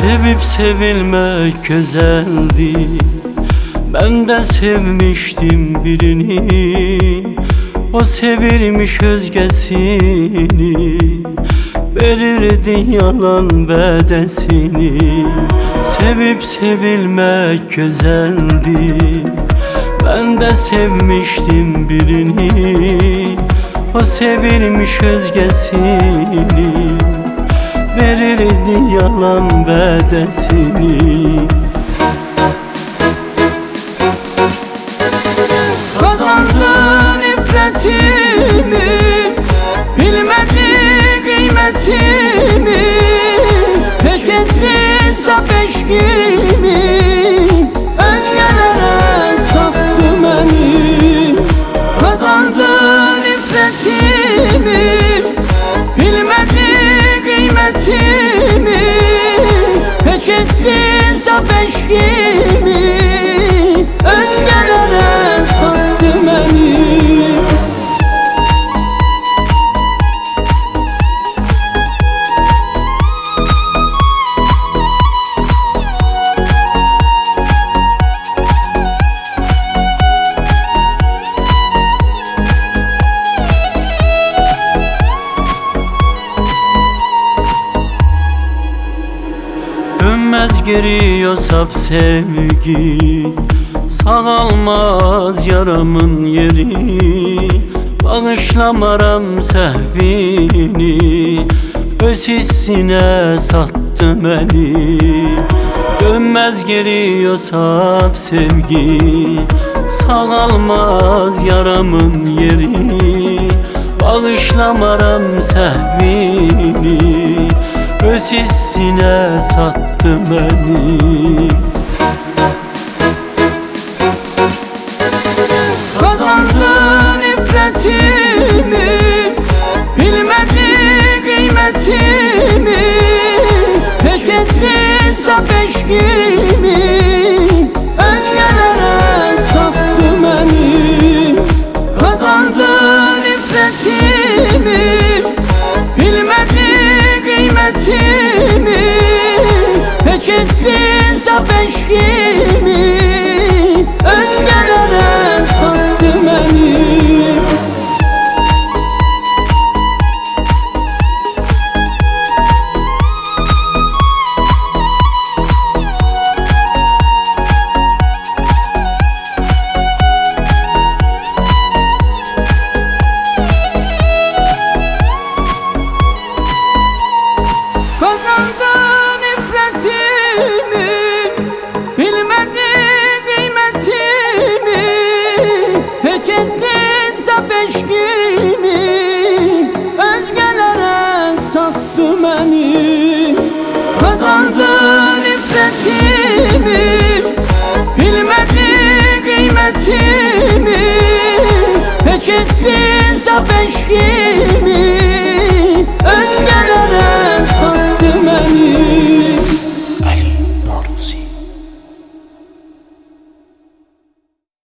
Sevip sevilmek güzeldi. Ben de sevmiştim birini, o sevirmiş özgesini, verirdi yalan bedesini. Sevip sevilmek güzeldi. Ben de sevmiştim birini, o sevirmiş özgesini, verirdi yalan bedesini. Kazandın iffetimi, bilmedi kıymetimi, pek etti saf eşkimi, özgelere sattı beni. Kazandın iffetimi, bilmedi kıymetimi, pek etti saf eşkimi, özgelere sattı beni. Dönmez geri o saf sevgi, sağalmaz yaramın yeri. Bağışlamaram sehvini, öz hissine sattı beni. Dönmez geri o saf sevgi, sağalmaz yaramın yeri. Bağışlamaram sehvini, öz hissine sattı beni. Kazandın iffetimi, bilmedi kıymetimi, pek etti saf eşkimi, özgelere sattı beni. Kazandın iffetimi, bilmedi kıymetimi, pek etti saf eşkimi, özgelere sattı beni. Kazandın iffetimi, bilmedi kıymetimi, pek ettin saf eşkimi, özgelere sattı beni. Kazandın iffetimi, bilmedi kıymetimi, pek ettin saf eşkimi,